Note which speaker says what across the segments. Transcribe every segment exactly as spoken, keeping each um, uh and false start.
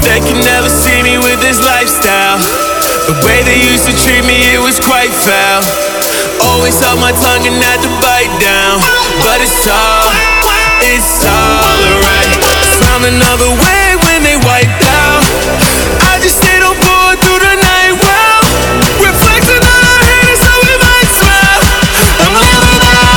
Speaker 1: They can never see me with this lifestyle. The way they used to treat me, it was quite foul. Always held my tongue and had to bite down. But it's all, it's all alright. Found another way when they wiped out. I just stayed on board through the night. Well, reflecting on our haters, so we might swell. I'm living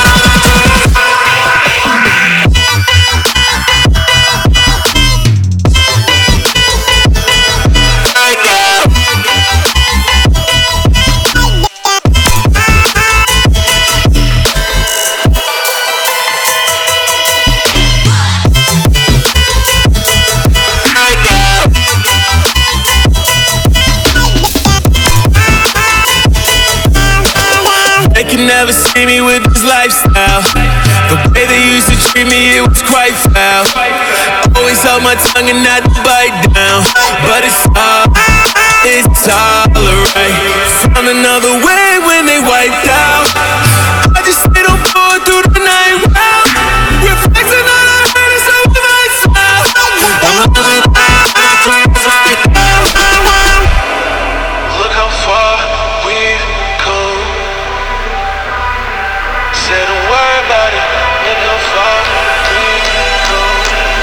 Speaker 1: never see me with this lifestyle. The way they used to treat me, it was quite foul. Always held my tongue and had to bite down. But it's all, it's all alright. Found another way when they wiped out. I just stayed on board through the night. Well, reflecting on our haters, so we might smile.
Speaker 2: Look how far we've come. Say don't worry about it, look how far we've come.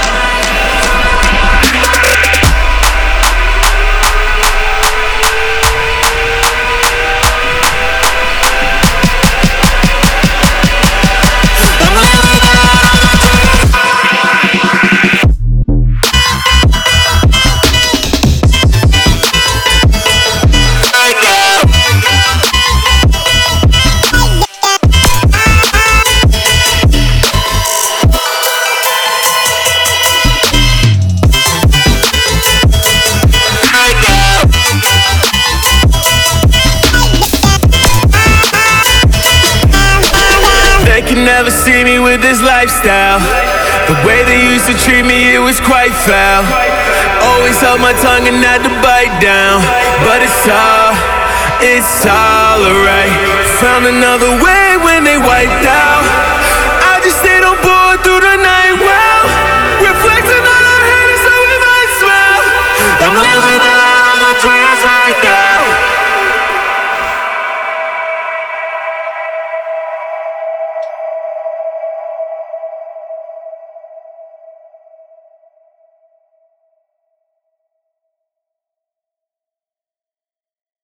Speaker 1: They can never see me with this lifestyle. The way they used to treat me, it was quite foul. Always held my tongue and had to bite down. But it's all, it's all alright. Found another way when they wiped out. I just stayed on board through the